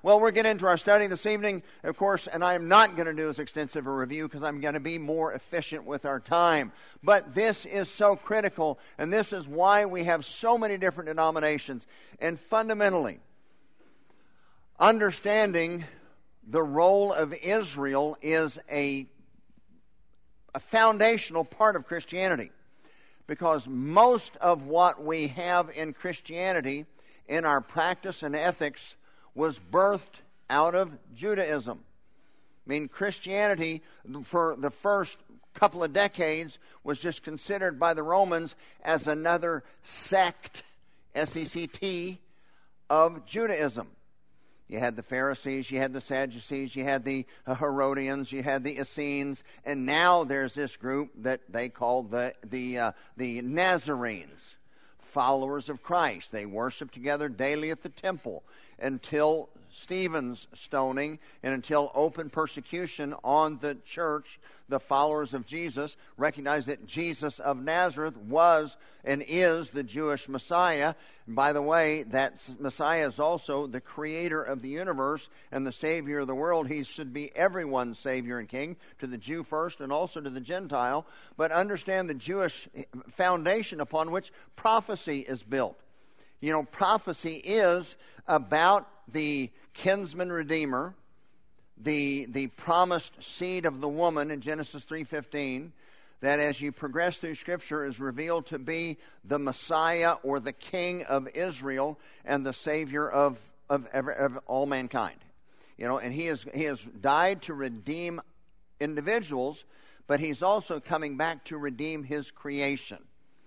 Well, we're getting into our study this evening, of course, and I'm not going to do as extensive a review because I'm going to be more efficient with our time. But this is so critical, and this is why we have so many different denominations. And fundamentally, understanding the role of Israel is a foundational part of Christianity, because most of what we have in Christianity, in our practice and ethics, was birthed out of Judaism. I mean, Christianity, for the first couple of decades, was just considered by the Romans as another sect, S-E-C-T, of Judaism. You had the Pharisees, you had the Sadducees, you had the Herodians, you had the Essenes, and now there's this group that they call the Nazarenes, followers of Christ. They worship together daily at the temple until Stephen's stoning and until open persecution on the church. The followers of Jesus recognize that Jesus of Nazareth was and is the Jewish Messiah. And by the way, that Messiah is also the creator of the universe and the Savior of the world. He should be everyone's Savior and King, to the Jew first and also to the Gentile. But understand the Jewish foundation upon which prophecy is built. You know, prophecy is about the kinsman redeemer, the promised seed of the woman in Genesis 3:15, that as you progress through Scripture is revealed to be the Messiah or the King of Israel and the Savior of all mankind. You know, and he has died to redeem individuals, but he's also coming back to redeem his creation.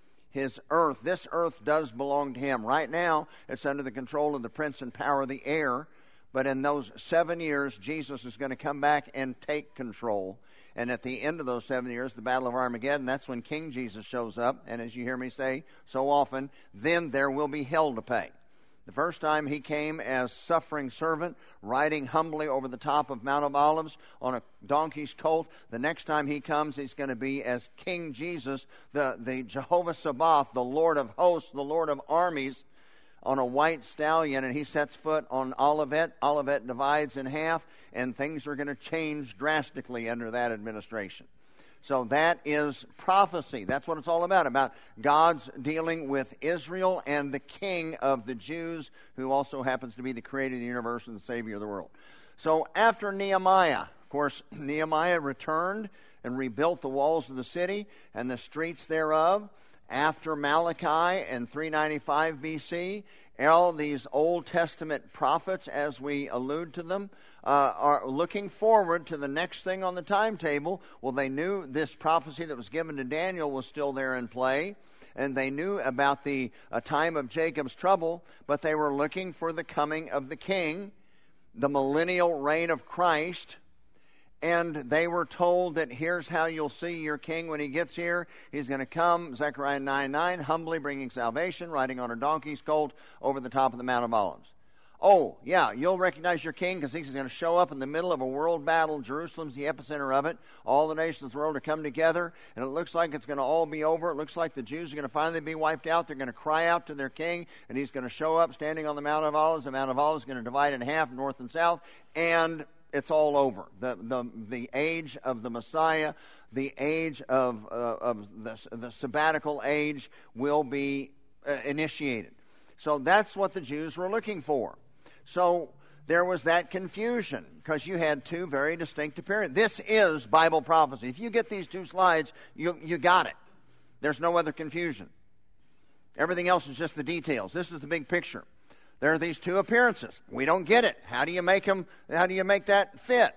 His earth. This earth does belong to him. Right now, it's under the control of the prince and power of the air. But in those 7 years, Jesus is going to come back and take control. And at the end of those 7 years, the Battle of Armageddon, that's when King Jesus shows up. And as you hear me say so often, then there will be hell to pay. The first time he came as suffering servant, riding humbly over the top of Mount of Olives on a donkey's colt. The next time he comes, he's going to be as King Jesus, the Jehovah Sabaoth, the Lord of hosts, the Lord of armies, on a white stallion, and he sets foot on Olivet. Olivet divides in half, and things are going to change drastically under that administration. So that is prophecy. That's what it's all about God's dealing with Israel and the King of the Jews, who also happens to be the creator of the universe and the Savior of the world. So after Nehemiah, of course, Nehemiah returned and rebuilt the walls of the city and the streets thereof. After Malachi in 395 B.C., all these Old Testament prophets, as we allude to them, are looking forward to the next thing on the timetable. Well, they knew this prophecy that was given to Daniel was still there in play, and they knew about the time of Jacob's trouble, but they were looking for the coming of the King, the millennial reign of Christ. And they were told that here's how you'll see your king when he gets here. He's going to come, Zechariah 9:9, humbly bringing salvation, riding on a donkey's colt over the top of the Mount of Olives. Oh, yeah, you'll recognize your king because he's going to show up in the middle of a world battle. Jerusalem's the epicenter of it. All the nations of the world are coming together, and it looks like it's going to all be over. It looks like the Jews are going to finally be wiped out. They're going to cry out to their king, and he's going to show up standing on the Mount of Olives. The Mount of Olives is going to divide in half, north and south, and it's all over. The age of the Messiah, the age of the sabbatical age will be initiated. So that's what the Jews were looking for. So there was that confusion because you had two very distinct appearances. This is Bible prophecy. If you get these two slides, you got it. There's no other confusion. Everything else is just the details. This is the big picture. There are these two appearances. We don't get it. How do you make them? How do you make that fit?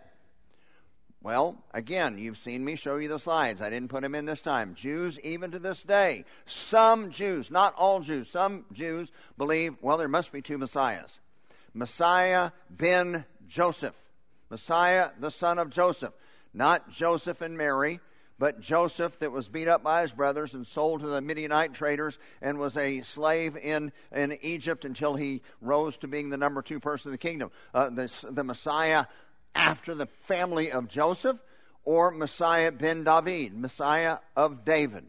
Well, again, you've seen me show you the slides. I didn't put them in this time. Jews, even to this day, some Jews, not all Jews, some Jews believe, well, there must be two Messiahs. Messiah ben Joseph. Messiah, the son of Joseph. Not Joseph and Mary, but Joseph that was beat up by his brothers and sold to the Midianite traders and was a slave in Egypt until he rose to being the number 2 person in the kingdom. The Messiah after the family of Joseph, or Messiah ben David, Messiah of David,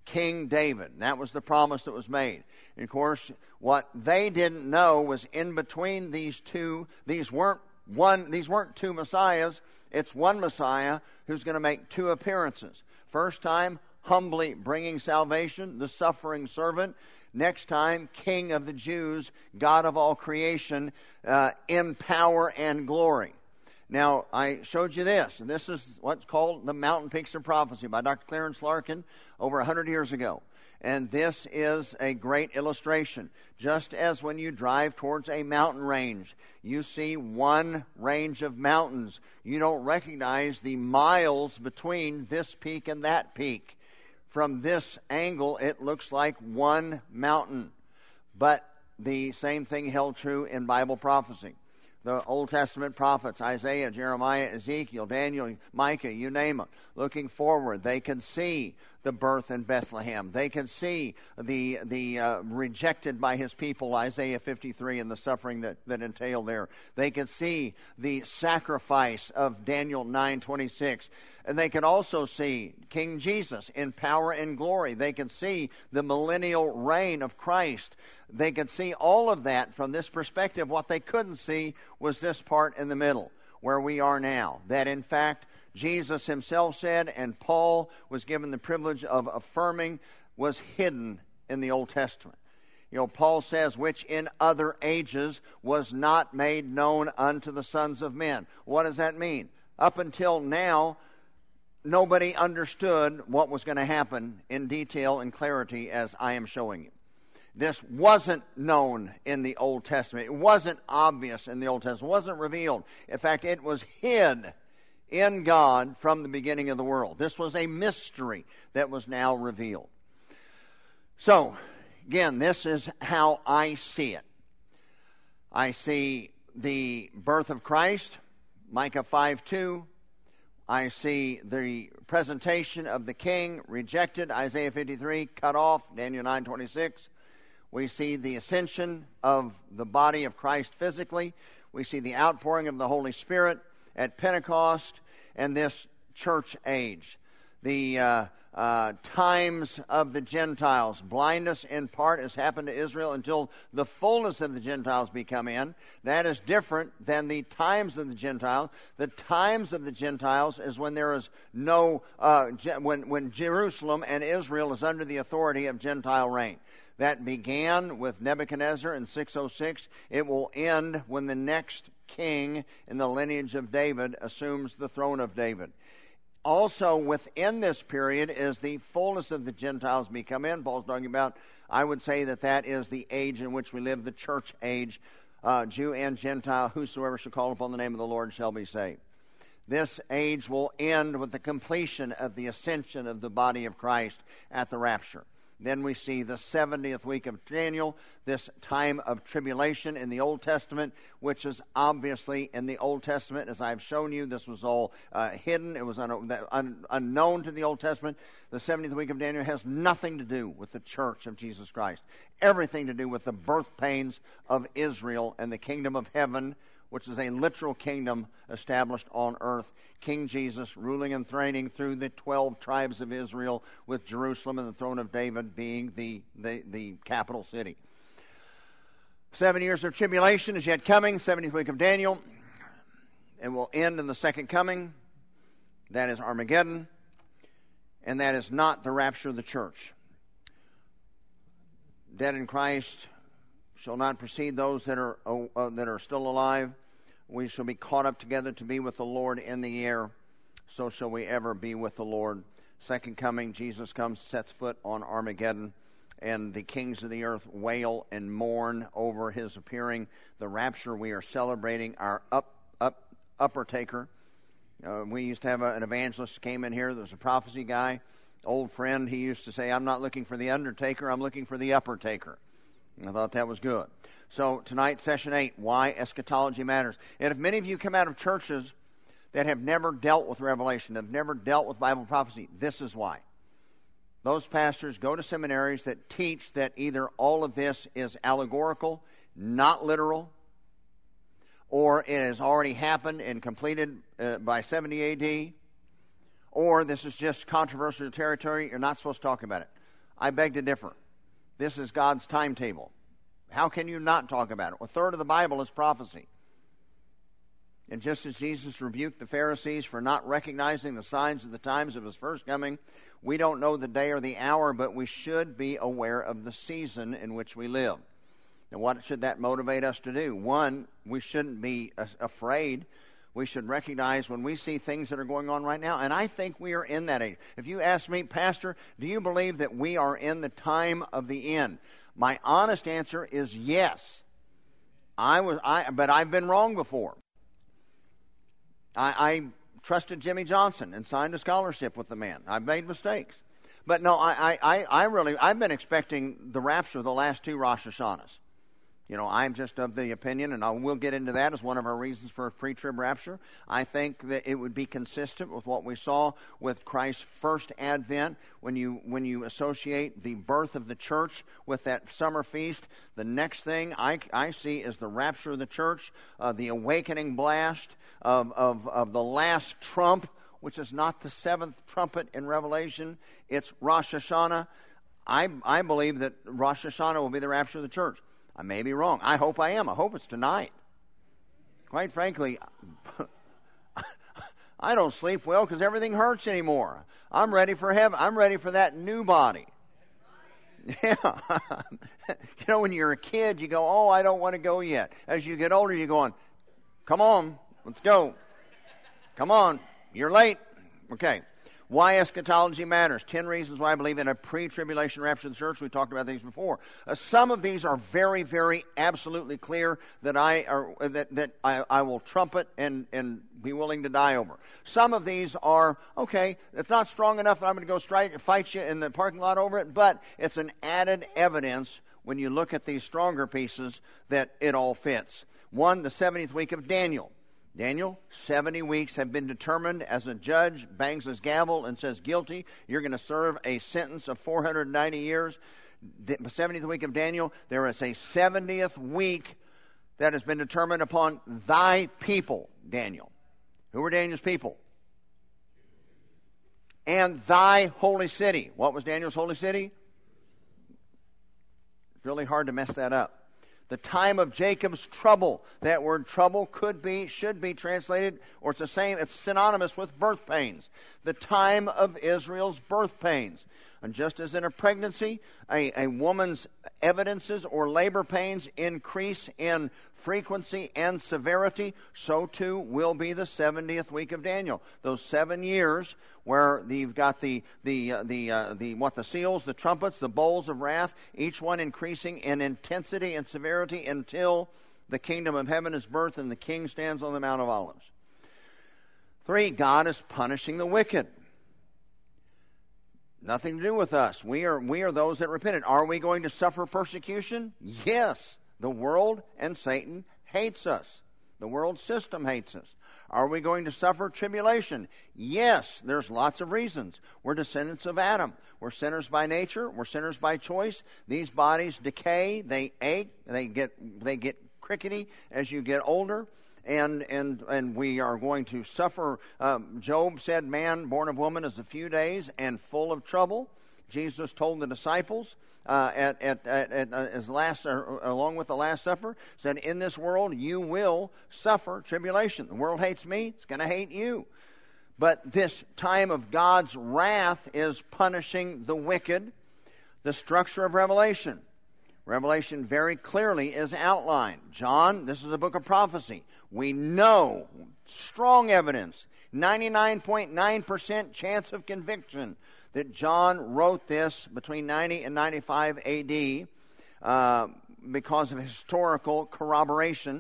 King David. That was the promise that was made. And of course, what they didn't know was in between these two, these weren't two Messiahs. It's one Messiah who's going to make two appearances. First time, humbly bringing salvation, the suffering servant. Next time, King of the Jews, God of all creation, in power and glory. Now, I showed you this, and this is what's called the Mountain Peaks of Prophecy by Dr. Clarence Larkin over 100 years ago. And this is a great illustration. Just as when you drive towards a mountain range, you see one range of mountains. You don't recognize the miles between this peak and that peak. From this angle, it looks like one mountain. But the same thing held true in Bible prophecy. The Old Testament prophets, Isaiah, Jeremiah, Ezekiel, Daniel, Micah, you name it, looking forward, they can see the birth in Bethlehem. They can see the rejected by his people, Isaiah 53, and the suffering that entailed there. They can see the sacrifice of Daniel 9:26. And they can also see King Jesus in power and glory. They can see the millennial reign of Christ. They can see all of that from this perspective. What they couldn't see was this part in the middle, where we are now. That in fact, Jesus himself said, and Paul was given the privilege of affirming, was hidden in the Old Testament. You know, Paul says, which in other ages was not made known unto the sons of men. What does that mean? Up until now, nobody understood what was going to happen in detail and clarity as I am showing you. This wasn't known in the Old Testament. It wasn't obvious in the Old Testament. It wasn't revealed. In fact, it was hid in God from the beginning of the world. This was a mystery that was now revealed. So, again, this is how I see it. I see the birth of Christ, Micah 5:2. I see the presentation of the king, rejected, Isaiah 53, cut off, Daniel 9:26. We see the ascension of the body of Christ physically. We see the outpouring of the Holy Spirit at Pentecost and this church age. The times of the Gentiles. Blindness in part has happened to Israel until the fullness of the Gentiles be come in. That is different than the times of the Gentiles. The times of the Gentiles is when there is no, when Jerusalem and Israel is under the authority of Gentile reign. That began with Nebuchadnezzar in 606. It will end when the next king in the lineage of David assumes the throne of David. Also within this period is the fullness of the Gentiles become in. Paul's talking about, I would say that is the age in which we live, the church age. Jew and Gentile, whosoever shall call upon the name of the Lord shall be saved. This age will end with the completion of the ascension of the body of Christ at the rapture. Then we see the 70th week of Daniel, this time of tribulation in the Old Testament, which is obviously in the Old Testament. As I've shown you, this was all hidden. It was unknown to the Old Testament. The 70th week of Daniel has nothing to do with the church of Jesus Christ. Everything to do with the birth pains of Israel and the kingdom of heaven, which is a literal kingdom established on earth. King Jesus ruling and reigning through the 12 tribes of Israel, with Jerusalem and the throne of David being the capital city. 7 years of tribulation is yet coming, 70th week of Daniel. It will end in the second coming. That is Armageddon. And that is not the rapture of the church. Dead in Christ shall not precede those that are still alive. We shall be caught up together to be with the Lord in the air. So shall we ever be with the Lord. Second coming, Jesus comes, sets foot on Armageddon, and the kings of the earth wail and mourn over his appearing. The rapture, we are celebrating our upper taker. We used to have an evangelist came in here. There was a prophecy guy, old friend. He used to say, I'm not looking for the undertaker, I'm looking for the upper taker. I thought that was good. So tonight, session 8, why eschatology matters. And if many of you come out of churches that have never dealt with Revelation, have never dealt with Bible prophecy, this is why. Those pastors go to seminaries that teach that either all of this is allegorical, not literal, or it has already happened and completed by 70 AD, or this is just controversial territory, you're not supposed to talk about it. I beg to differ. This is God's timetable. How can you not talk about it? A third of the Bible is prophecy. And just as Jesus rebuked the Pharisees for not recognizing the signs of the times of his first coming, we don't know the day or the hour, but we should be aware of the season in which we live. And what should that motivate us to do? One, we shouldn't be afraid. We should recognize when we see things that are going on right now, and I think we are in that age. If you ask me, Pastor, do you believe that we are in the time of the end? My honest answer is yes. But I've been wrong before. I trusted Jimmy Johnson and signed a scholarship with the man. I've made mistakes. But no, I've been expecting the rapture the last two Rosh Hashanahs. You know, I'm just of the opinion, and we'll get into that as one of our reasons for a pre-trib rapture. I think that it would be consistent with what we saw with Christ's first advent. When you associate the birth of the church with that summer feast, the next thing I see is the rapture of the church, the awakening blast of the last trump, which is not the seventh trumpet in Revelation. It's Rosh Hashanah. I believe that Rosh Hashanah will be the rapture of the church. I may be wrong. I hope I am. I hope it's tonight. Quite frankly, I don't sleep well because everything hurts anymore. I'm ready for heaven. I'm ready for that new body. Yeah. You know, when you're a kid, you go, oh, I don't want to go yet. As you get older, you're going, come on, let's go. Come on, you're late. Okay. Why eschatology matters. 10 reasons why I believe in a pre-tribulation rapture of the church. We talked about these before. Some of these are very, very absolutely clear that I will trumpet and be willing to die over. Some of these are, okay, it's not strong enough that I'm going to go fight you in the parking lot over it, but it's an added evidence when you look at these stronger pieces that it all fits. One, the 70th week of Daniel. Daniel, 70 weeks have been determined as a judge bangs his gavel and says guilty. You're going to serve a sentence of 490 years. The 70th week of Daniel, there is a 70th week that has been determined upon thy people, Daniel. Who were Daniel's people? And thy holy city. What was Daniel's holy city? It's really hard to mess that up. The time of Jacob's trouble. That word trouble should be translated, or it's synonymous with birth pains. The time of Israel's birth pains. And just as in a pregnancy, a woman's evidences or labor pains increase in frequency and severity, so too will be the 70th week of Daniel. Those 7 years where you've got the seals, the trumpets, the bowls of wrath, each one increasing in intensity and severity until the kingdom of heaven is birthed and the king stands on the Mount of Olives. 3, God is punishing the wicked. Nothing to do with us. We are those that repented. Are we going to suffer persecution? Yes. The world and Satan hates us. The world system hates us. Are we going to suffer tribulation? Yes. There's lots of reasons. We're descendants of Adam. We're sinners by nature. We're sinners by choice. These bodies decay. They ache. They get crickety as you get older. And we are going to suffer. Job said, man born of woman is a few days and full of trouble. Jesus told the disciples at his last, along with the Last Supper, said, in this world you will suffer tribulation. The world hates me, it's going to hate you. But this time of God's wrath is punishing the wicked. The structure of Revelation. Revelation very clearly is outlined. John, this is a book of prophecy. We know, strong evidence, 99.9% chance of conviction that John wrote this between 90 and 95 A.D. Because of historical corroboration.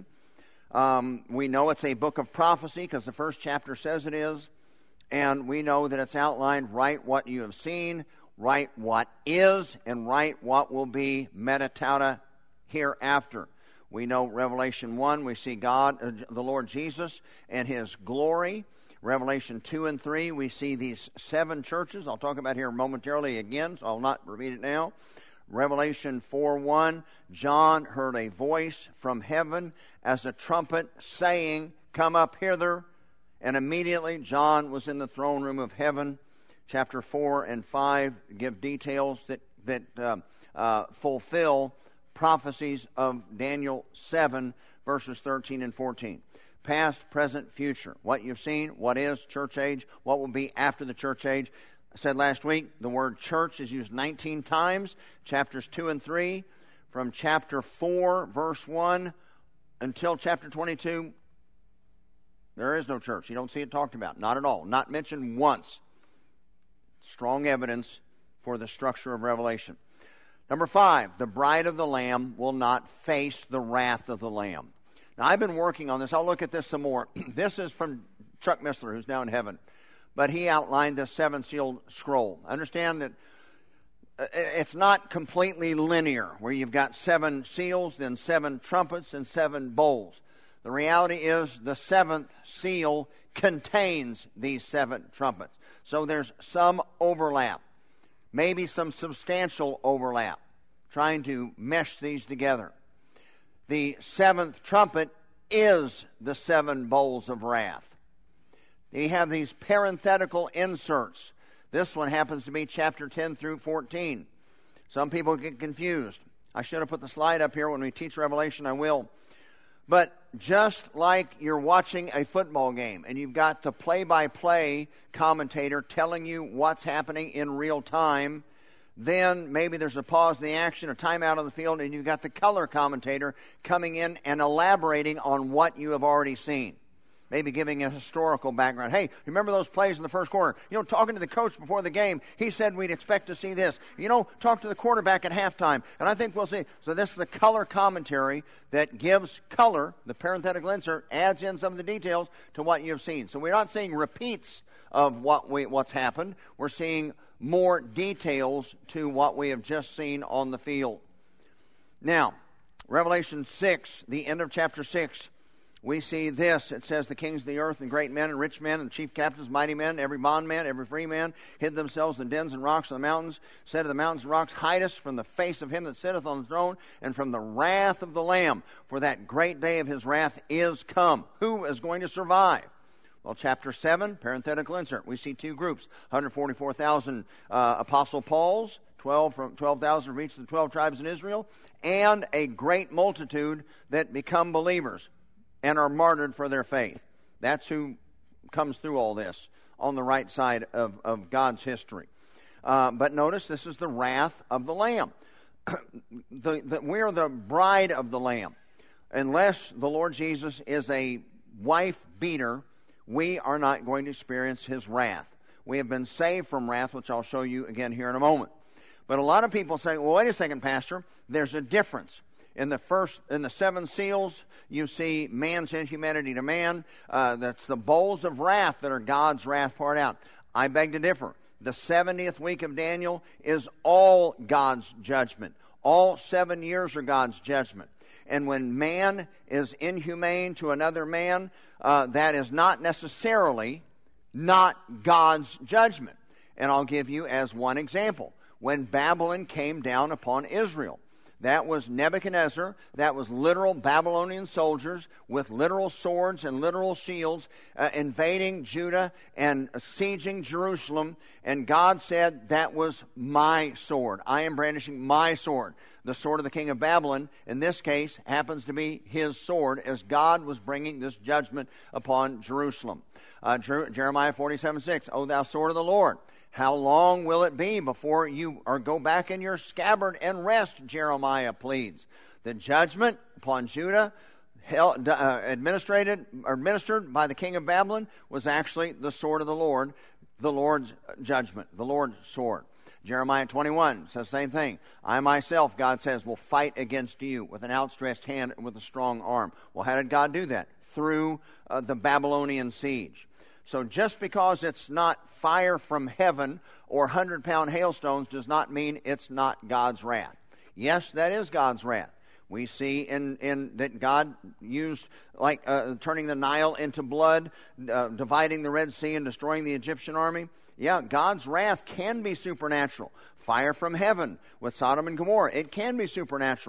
We know it's a book of prophecy because the first chapter says it is. And we know that it's outlined, write what you have seen, write what is, and write what will be metatauta hereafter. We know Revelation 1, we see God, the Lord Jesus, and His glory. Revelation 2 and 3, we see these 7 churches. I'll talk about here momentarily again, so I'll not repeat it now. Revelation 4:1, John heard a voice from heaven as a trumpet saying, come up hither. And immediately John was in the throne room of heaven. Chapter 4 and 5 give details that that fulfill prophecies of Daniel 7, verses 13 and 14. Past, present, future. What you've seen, what is church age, what will be after the church age. I said last week, the word church is used 19 times, chapters 2 and 3. From chapter 4, verse 1, until chapter 22, there is no church. You don't see it talked about. Not at all. Not mentioned once. Strong evidence for the structure of Revelation. Number 5, the bride of the Lamb will not face the wrath of the Lamb. Now, I've been working on this. I'll look at this some more. This is from Chuck Missler, who's now in heaven. But he outlined the seven-sealed scroll. Understand that it's not completely linear, where you've got 7 seals, then 7 trumpets, and 7 bowls. The reality is the 7th seal contains these 7 trumpets. So there's some overlap, maybe some substantial overlap, trying to mesh these together. The 7th trumpet is the 7 bowls of wrath. You have these parenthetical inserts. This one happens to be chapter 10 through 14. Some people get confused. I should have put the slide up here. When we teach Revelation, I will. But just like you're watching a football game and you've got the play-by-play commentator telling you what's happening in real time, then maybe there's a pause in the action, a timeout on the field, and you've got the color commentator coming in and elaborating on what you have already seen. Maybe giving a historical background. Hey, remember those plays in the first quarter? Talking to the coach before the game, he said we'd expect to see this. Talk to the quarterback at halftime, and I think we'll see. So this is the color commentary that gives color. The parenthetical insert adds in some of the details to what you've seen. So we're not seeing repeats of what's happened. We're seeing more details to what we have just seen on the field. Now, Revelation 6, the end of chapter 6, we see this. It says, the kings of the earth and great men and rich men and chief captains, mighty men, every bondman, every free man, hid themselves in dens and rocks of the mountains, said to the mountains and rocks, hide us from the face of him that sitteth on the throne and from the wrath of the Lamb, for that great day of his wrath is come. Who is going to survive? Well, chapter 7, parenthetical insert. We see 2 groups, 144,000 Apostle Paul's, 12,000 from each of the 12 tribes in Israel, and a great multitude that become believers and are martyred for their faith. That's who comes through all this on the right side of God's history. But notice, this is the wrath of the Lamb. We are the bride of the Lamb. Unless the Lord Jesus is a wife beater, we are not going to experience his wrath. We have been saved from wrath, which I'll show you again here in a moment. But a lot of people say, well, wait a second, Pastor, there's a difference. In the 7 seals, you see man's inhumanity to man. That's the bowls of wrath that are God's wrath poured out. I beg to differ. The 70th week of Daniel is all God's judgment. All 7 years are God's judgment. And when man is inhumane to another man, that is not necessarily not God's judgment. And I'll give you as one example. When Babylon came down upon Israel, that was Nebuchadnezzar. That was literal Babylonian soldiers with literal swords and literal shields invading Judah and sieging Jerusalem. And God said, that was my sword. I am brandishing my sword. The sword of the king of Babylon, in this case, happens to be his sword as God was bringing this judgment upon Jerusalem. Jeremiah 47:6, O thou sword of the Lord, how long will it be before you go back in your scabbard and rest, Jeremiah pleads. The judgment upon Judah, administered by the king of Babylon, was actually the sword of the Lord's judgment, the Lord's sword. Jeremiah 21 says the same thing. I myself, God says, will fight against you with an outstretched hand and with a strong arm. Well, how did God do that? Through the Babylonian siege. So just because it's not fire from heaven or 100-pound hailstones does not mean it's not God's wrath. Yes, that is God's wrath. We see in that God used, turning the Nile into blood, dividing the Red Sea and destroying the Egyptian army. Yeah, God's wrath can be supernatural. Fire from heaven with Sodom and Gomorrah, it can be supernatural.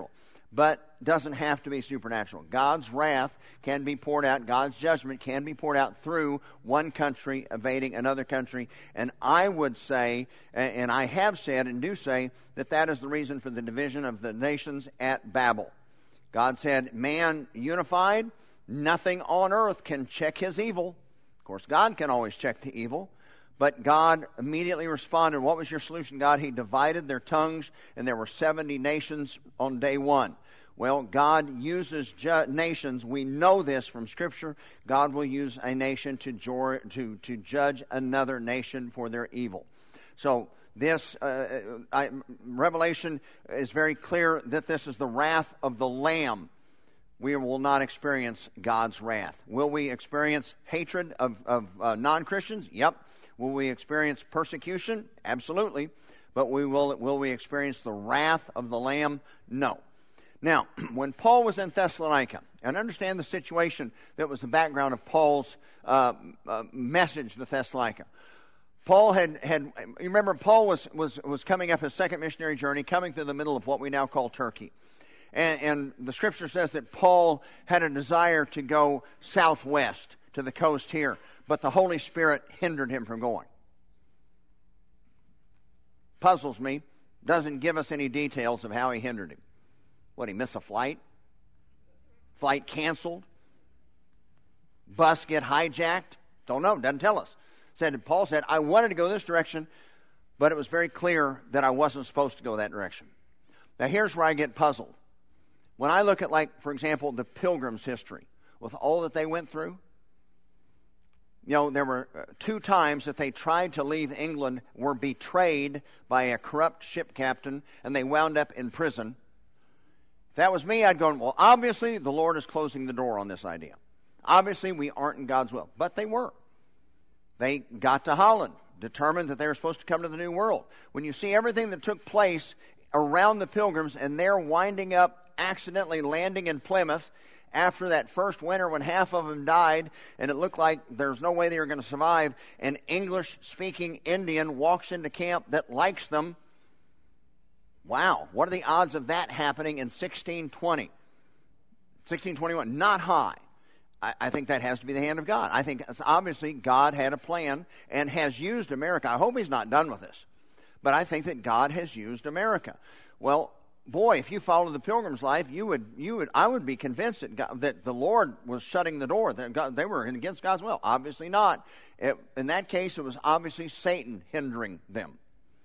but doesn't have to be supernatural. God's wrath can be poured out. God's judgment can be poured out through one country evading another country. And I would say, and I have said and do say, that that is the reason for the division of the nations at Babel. God said, man unified, nothing on earth can check his evil. Of course, God can always check the evil. But God immediately responded. What was your solution, God? He divided their tongues, and there were 70 nations on day one. Well, God uses nations. We know this from Scripture. God will use a nation to judge another nation for their evil. So this Revelation is very clear that this is the wrath of the Lamb. We will not experience God's wrath. Will we experience hatred of non-Christians? Yep. Will we experience persecution? Absolutely. But will we experience the wrath of the Lamb? No. Now, when Paul was in Thessalonica, and understand the situation that was the background of Paul's message to Thessalonica. Paul had you remember, Paul was coming up his second missionary journey, coming through the middle of what we now call Turkey. And the Scripture says that Paul had a desire to go southwest to the coast here, but the Holy Spirit hindered him from going. Puzzles me. Doesn't give us any details of how he hindered him. What, he missed a flight? Flight canceled? Bus get hijacked? Don't know. Doesn't tell us. Paul said, I wanted to go this direction, but it was very clear that I wasn't supposed to go that direction. Now here's where I get puzzled. When I look at, like, for example, the Pilgrims' history, with all that they went through, you know, there were 2 times that they tried to leave England, were betrayed by a corrupt ship captain, and they wound up in prison. If that was me, I'd go, well, obviously the Lord is closing the door on this idea. Obviously we aren't in God's will. But they were. They got to Holland, determined that they were supposed to come to the New World. When you see everything that took place around the Pilgrims, and they're winding up accidentally landing in Plymouth after that first winter when half of them died, and it looked like there's no way they were going to survive, an English-speaking Indian walks into camp that likes them. Wow, what are the odds of that happening in 1620? 1621, not high. I think that has to be the hand of God. I think obviously God had a plan and has used America. I hope he's not done with this. But I think that God has used America. Well, boy, if you follow the Pilgrim's life, I would be convinced that the Lord was shutting the door. That they were against God's will. Obviously not. In that case, it was obviously Satan hindering them.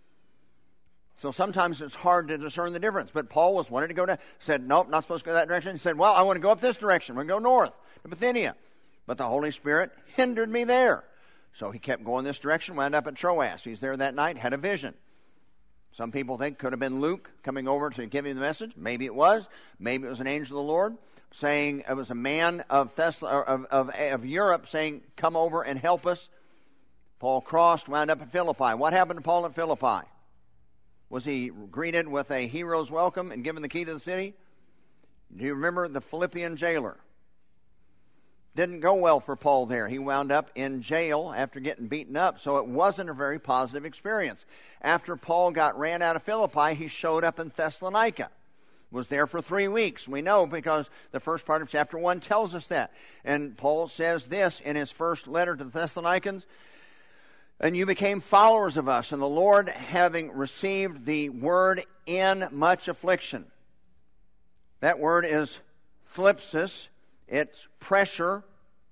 So sometimes it's hard to discern the difference. But Paul wanted to go down. Said, nope, not supposed to go that direction. He said, well, I want to go up this direction. We're going to go north to Bithynia. But the Holy Spirit hindered me there. So he kept going this direction, wound up at Troas. He's there that night, had a vision. Some people think it could have been Luke coming over to give him the message. Maybe it was. Maybe it was an angel of the Lord saying, it was a man of Europe saying, come over and help us. Paul crossed, wound up at Philippi. What happened to Paul at Philippi? Was he greeted with a hero's welcome and given the key to the city? Do you remember the Philippian jailer? Didn't go well for Paul there. He wound up in jail after getting beaten up, so it wasn't a very positive experience. After Paul ran out of Philippi, he showed up in Thessalonica. Was there for 3 weeks. We know because the first part of chapter 1 tells us that. And Paul says this in his first letter to the Thessalonians, and you became followers of us, and the Lord, having received the word in much affliction. That word is thlipsis. It's pressure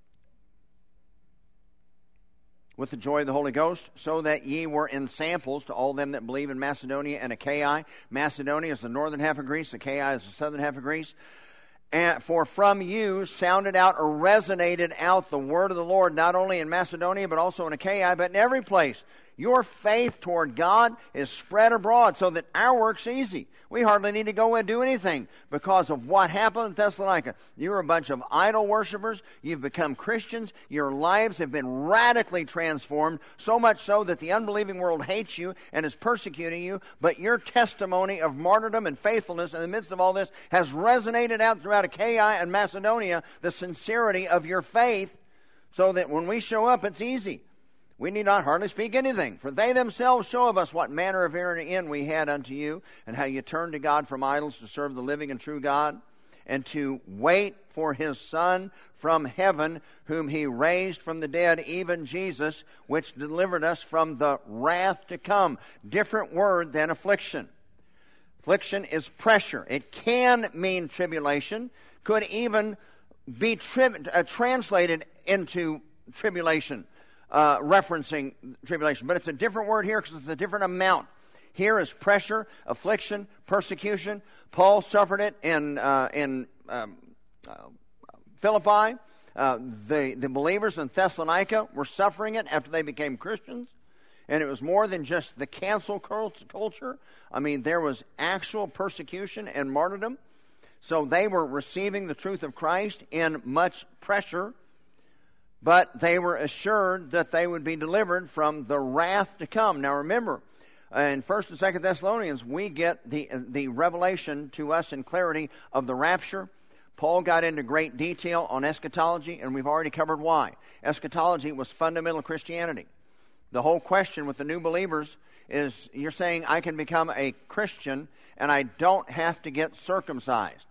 with the joy of the Holy Ghost, so that ye were ensamples to all them that believe in Macedonia and Achaia. Macedonia is the northern half of Greece. Achaia is the southern half of Greece. And for from you sounded out or resonated out the word of the Lord, not only in Macedonia, but also in Achaia, but in every place. Your faith toward God is spread abroad so that our work's easy. We hardly need to go and do anything because of what happened in Thessalonica. You're a bunch of idol worshipers. You've become Christians. Your lives have been radically transformed, so much so that the unbelieving world hates you and is persecuting you. But your testimony of martyrdom and faithfulness in the midst of all this has resonated out throughout Achaia and Macedonia, the sincerity of your faith, so that when we show up, it's easy. We need not hardly speak anything, for they themselves show of us what manner of end we had unto you, and how you turned to God from idols to serve the living and true God, and to wait for his Son from heaven, whom he raised from the dead, even Jesus, which delivered us from the wrath to come. Different word than affliction. Affliction is pressure. It can mean tribulation, could even be translated into tribulation, referencing tribulation. But it's a different word here because it's a different amount. Here is pressure, affliction, persecution. Paul suffered it in Philippi. The believers in Thessalonica were suffering it after they became Christians. And it was more than just the cancel culture. I mean, there was actual persecution and martyrdom. So they were receiving the truth of Christ in much pressure. But they were assured that they would be delivered from the wrath to come. Now remember, in 1 and 2 Thessalonians, we get the revelation to us in clarity of the rapture. Paul got into great detail on eschatology, and we've already covered why. Eschatology was fundamental Christianity. The whole question with the new believers is, you're saying I can become a Christian and I don't have to get circumcised.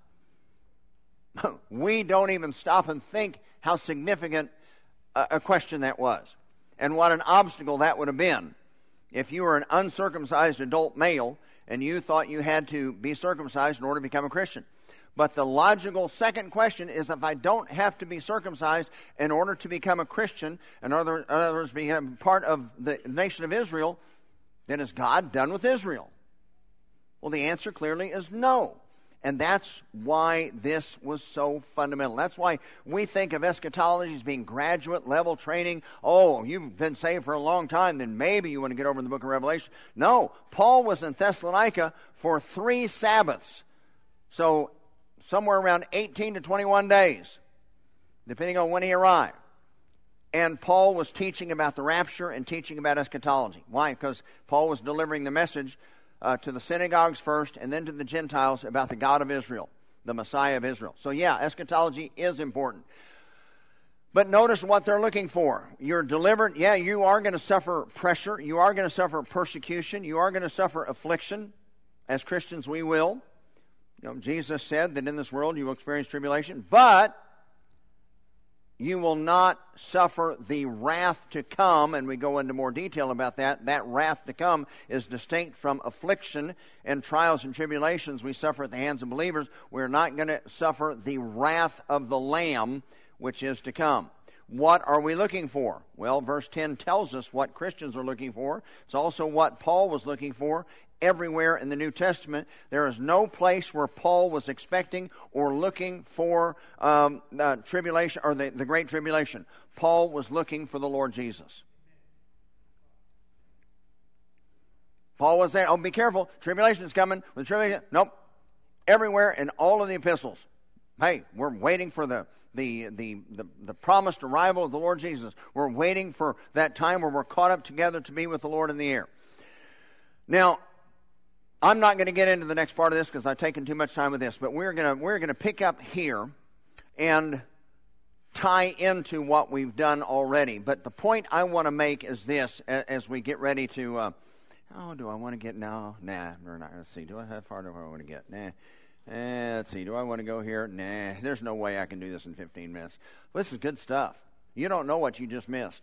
We don't even stop and think how significant a question that was, and what an obstacle that would have been if you were an uncircumcised adult male and you thought you had to be circumcised in order to become a Christian. But the logical second question is, if I don't have to be circumcised in order to become a Christian, in other words, become part of the nation of Israel, then is God done with Israel? Well, the answer clearly is no. And that's why this was so fundamental. That's why we think of eschatology as being graduate level training. Oh, you've been saved for a long time, then maybe you want to get over in the book of Revelation. No, Paul was in Thessalonica for 3 Sabbaths. So somewhere around 18 to 21 days, depending on when he arrived. And Paul was teaching about the rapture and teaching about eschatology. Why? Because Paul was delivering the message to the synagogues first and then to the Gentiles about the God of Israel, the Messiah of Israel. So yeah, eschatology is important. But notice what they're looking for. You're delivered. Yeah, you are going to suffer pressure. You are going to suffer persecution. You are going to suffer affliction. As Christians, we will. You know, Jesus said that in this world you will experience tribulation, but you will not suffer the wrath to come, and we go into more detail about that. That wrath to come is distinct from affliction and trials and tribulations we suffer at the hands of believers. We're not going to suffer the wrath of the Lamb, which is to come. What are we looking for? Well, verse 10 tells us what Christians are looking for. It's also what Paul was looking for. Everywhere in the New Testament, there is no place where Paul was expecting or looking for tribulation or the Great Tribulation. Paul was looking for the Lord Jesus. Paul was saying, oh, be careful, tribulation is coming. With tribulation, nope. Everywhere in all of the epistles, hey, we're waiting for the promised arrival of the Lord Jesus. We're waiting for that time where we're caught up together to be with the Lord in the air. Now, I'm not going to get into the next part of this because I've taken too much time with this, but we're going to pick up here and tie into what we've done already. But the point I want to make is this: as we get ready to, do I want to get? No, nah, we're not. Let's see. How far do I want to get? Nah. Let's see. Do I want to go here? Nah. There's no way I can do this in 15 minutes. Well, this is good stuff. You don't know what you just missed.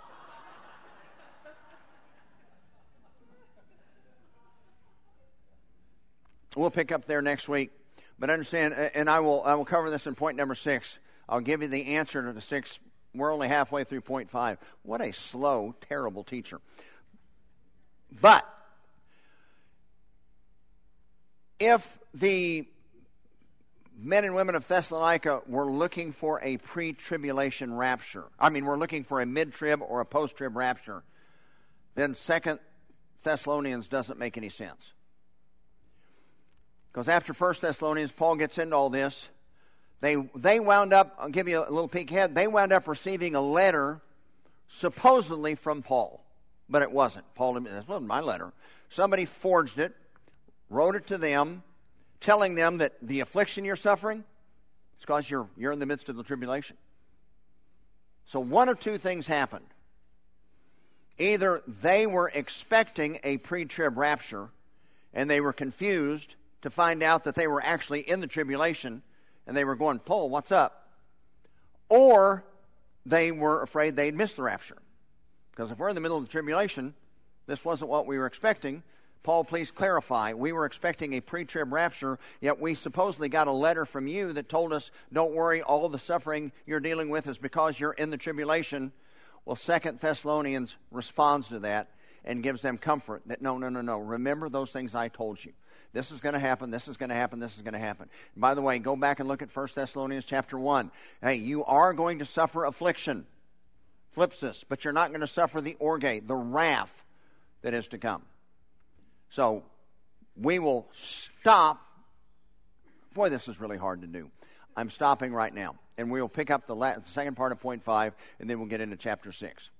We'll pick up there next week. But understand, and I will cover this in point number 6. I'll give you the answer to the 6. We're only halfway through point 5. What a slow, terrible teacher. But if the men and women of Thessalonica were looking for a pre-tribulation rapture, we're looking for a mid-trib or a post-trib rapture, then 2 Thessalonians doesn't make any sense. Because after 1 Thessalonians, Paul gets into all this. They wound up, I'll give you a little peek ahead, they wound up receiving a letter supposedly from Paul. But it wasn't. This wasn't my letter. Somebody forged it, wrote it to them, telling them that the affliction you're suffering, it's because you're in the midst of the tribulation. So one of two things happened. Either they were expecting a pre-trib rapture, and they were confused to find out that they were actually in the tribulation, and they were going, Paul, what's up? Or they were afraid they'd missed the rapture. Because if we're in the middle of the tribulation, this wasn't what we were expecting. Paul, please clarify. We were expecting a pre-trib rapture, yet we supposedly got a letter from you that told us, don't worry, all the suffering you're dealing with is because you're in the tribulation. Well, 2 Thessalonians responds to that and gives them comfort that no. Remember those things I told you. This is going to happen, this is going to happen, this is going to happen. And by the way, go back and look at 1 Thessalonians chapter 1. Hey, you are going to suffer affliction, phlipsis, but you're not going to suffer the orge, the wrath that is to come. So, we will stop. Boy, this is really hard to do. I'm stopping right now. And we'll pick up the second part of point 5, and then we'll get into chapter 6.